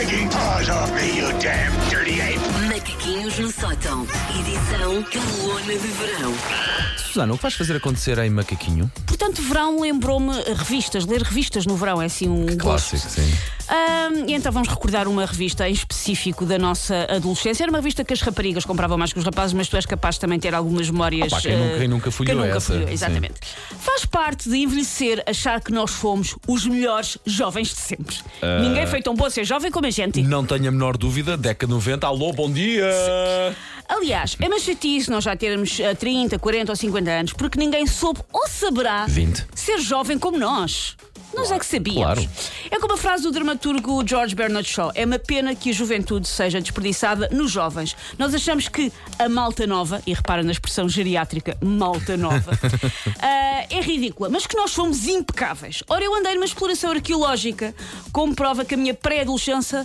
taking paws off me, you damn dirty ape! Macaquinhos no sótão. Edição Calona de Verão. Susana, o que vais fazer acontecer em Macaquinho? Portanto, verão lembrou-me revistas. Ler revistas no verão é assim um Clássico, gosto. sim. E então vamos recordar uma revista em específico da nossa adolescência. Era uma revista que as raparigas compravam mais que os rapazes, mas tu és capaz de também ter algumas memórias. Opa, quem nunca folheou essa? Exatamente. Faz parte de envelhecer achar que nós fomos os melhores jovens de sempre. Ninguém foi tão bom a ser jovem como a gente. Não tenho a menor dúvida, década 90, alô, bom dia! Aliás, é uma chatice nós já termos 30, 40 ou 50 anos, porque ninguém soube ou saberá 20. ser jovem como nós. Nós é que sabíamos. Claro. É como a frase do dramaturgo George Bernard Shaw: é uma pena que a juventude seja desperdiçada nos jovens. Nós achamos que a malta nova, e repara na expressão geriátrica, malta nova, é ridícula, mas que nós fomos impecáveis. Ora, eu andei numa exploração arqueológica como prova que a minha pré-adolescência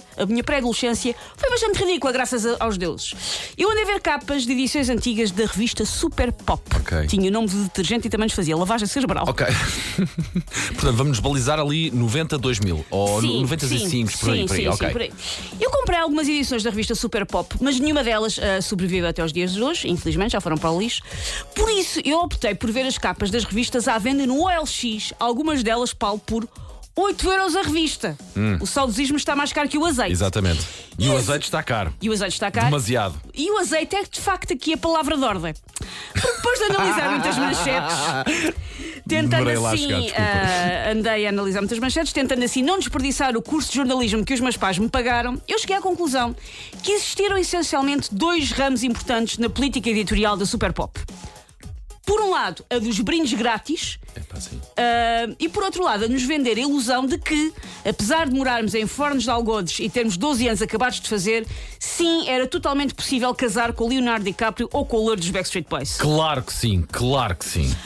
foi bastante ridícula, graças aos deuses. Eu andei a ver capas de edições antigas da revista Super Pop. Ok. Tinha o nome de detergente e também nos fazia lavagem cerebral. Ok. Portanto, vamos balizar ali 90, 2000 ou 95, por aí. Sim, Ok. por aí. Eu comprei algumas edições da revista Super Pop, mas nenhuma delas sobreviveu até os dias de hoje. Infelizmente, já foram para o lixo. Por isso, eu optei por ver as capas das revistas à venda no OLX. Algumas delas, Paulo, por 8€ a revista. O saudosismo está mais caro que o azeite. Exatamente. E o azeite está caro. E o azeite está caro. Demasiado. E o azeite é de facto aqui a palavra de ordem. Porque depois de analisar muitas manchetes, tentando Demorei lá a assim, chegar, desculpa. andei a analisar muitas manchetes, tentando assim não desperdiçar o curso de jornalismo que os meus pais me pagaram, eu cheguei à conclusão que existiram essencialmente dois ramos importantes na política editorial da Super Pop. Por um lado, a dos brindes grátis. Sim. E por outro lado, a nos vender a ilusão de que, apesar de morarmos em Fornos de Algodes e termos 12 anos acabados de fazer, sim, era totalmente possível casar com o Leonardo DiCaprio ou com o loiro dos Backstreet Boys. Claro que sim, claro que sim.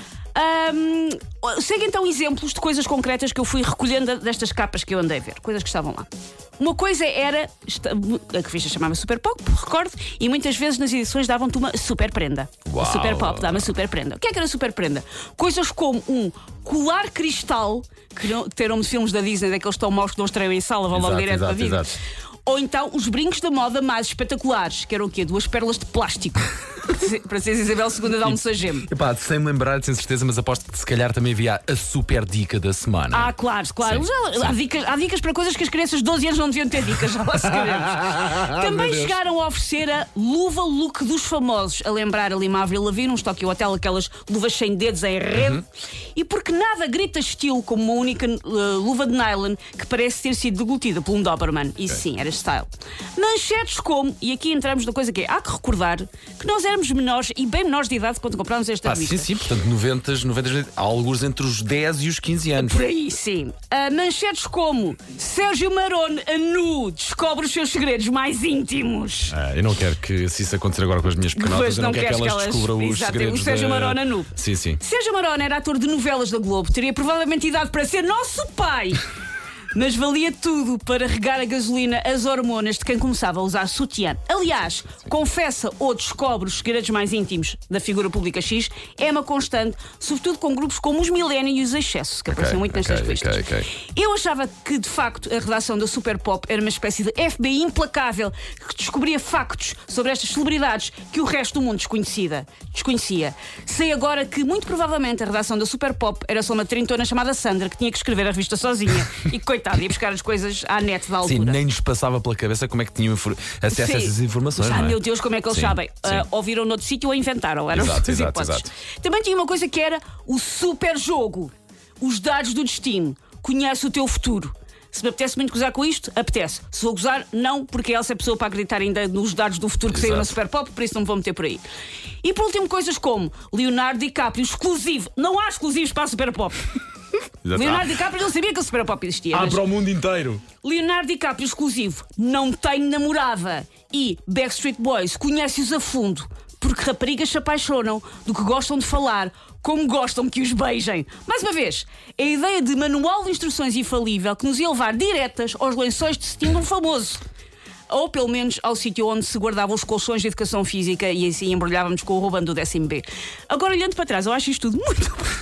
Segue então exemplos de coisas concretas que eu fui recolhendo destas capas que eu andei a ver, coisas que estavam lá. Uma coisa era, a revista chamava Super Pop, recordo, e muitas vezes nas edições davam-te uma super prenda. Uau. A Super Pop dá uma super prenda. O que era super prenda? Coisas como um colar cristal, que tem nome de filmes da Disney, daqueles tão maus que não estreiam em sala, vão logo direto para a vida. Ou então os brincos da moda mais espetaculares, que eram o quê? 2 pérolas de plástico. Para ser Isabel II de Almoçagem. Epá, sem me lembrar, sem certeza, mas aposto que se calhar também havia a super dica da semana. Claro. Sim. Há dicas para coisas que as crianças de 12 anos não deviam ter dicas, já lá sabemos. Também chegaram a oferecer a luva look dos famosos, a lembrar ali uma Avril Lavigne, uns Tokyo Hotel, aquelas luvas sem dedos em rede. E porque nada grita estilo como uma única luva de nylon que parece ter sido deglutida por um Doberman. E sim, era style. Manchetes como, e aqui entramos na coisa que é, há que recordar que nós éramos menores e bem menores de idade quando comprámos esta revista. Sim, portanto, 90, alguns entre os 10 e os 15 anos. Por aí, sim. Manchetes como Sérgio Marone, a nu, descobre os seus segredos mais íntimos. Eu não quero que se isso acontecer agora com as minhas pequenotas, eu não quero que elas descubram os segredos. O Sérgio Marone, a nu. Sim. Sérgio Marone era ator de novelas da Globo, teria provavelmente idade para ser nosso pai. Mas valia tudo para regar a gasolina as hormonas de quem começava a usar sutiã. Aliás, confessa ou descobre os segredos mais íntimos da figura pública X é uma constante, sobretudo com grupos como os Millennium e os Excesso, que apareciam muito nestas revistas. Eu achava que, de facto, a redação da Super Pop era uma espécie de FBI implacável que descobria factos sobre estas celebridades que o resto do mundo desconhecia. Sei agora que, muito provavelmente, a redação da Super Pop era só uma trintona chamada Sandra que tinha que escrever a revista sozinha e coitada, ia buscar as coisas à net da altura. Sim, nem nos passava pela cabeça como é que tinham acesso a essas informações. Não é? Meu Deus, como é que eles sabem? Ouviram noutro sítio ou inventaram? Eram as hipóteses. Também tinha uma coisa que era o super jogo. Os dados do destino. Conhece o teu futuro. Se me apetece muito gozar com isto, apetece. Se vou gozar, não, porque ela é a pessoa para acreditar ainda nos dados do futuro que saiu na Super Pop, por isso não me vou meter por aí. E por último, coisas como Leonardo DiCaprio exclusivo. Não há exclusivos para a Super Pop. Leonardo DiCaprio não sabia que a Super Pop existia. Para o mundo inteiro. Leonardo DiCaprio exclusivo. Não tenho namorada. E Backstreet Boys conhece-os a fundo, porque raparigas se apaixonam do que gostam de falar, como gostam que os beijem. Mais uma vez, a ideia de manual de instruções infalível que nos ia levar diretas aos lençóis de cetim de um famoso. Ou pelo menos ao sítio onde se guardavam os colchões de educação física e assim embrulhávamos com o roubando do 10º B. Agora, olhando para trás, eu acho isto tudo muito perturbador.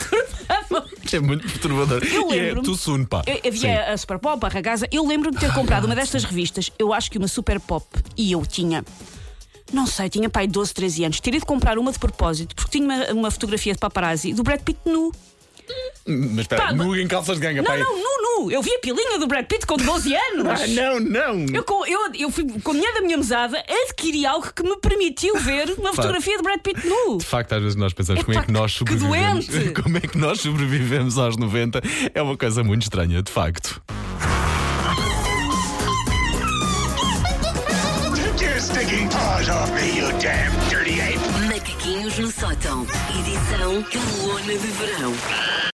É muito perturbador. Eu E é lembro-me. too soon, pá. Havia a Super Pop, a Ragazza. Eu lembro-me de ter comprado uma destas revistas. Eu acho que uma Super Pop. E eu tinha. Não sei, tinha pai 12, 13 anos. Teria de comprar uma de propósito, porque tinha uma fotografia de paparazzi do Brad Pitt nu. Mas espera, Pá, nu em calças de ganga, pai. Não, nu. Eu vi a pilinha do Brad Pitt com 12 anos. Ah, não. Eu fui com o dinheiro da minha mesada, adquiri algo que me permitiu ver uma fotografia de Brad Pitt nu. De facto, às vezes nós pensamos Epá, como é que nós que sobrevivemos. doente. Como é que nós sobrevivemos aos 90? É uma coisa muito estranha, de facto. Take your stinking paws off me, you damn dirty ape! Macaquinhos no sótão. Edição Calor de Verão.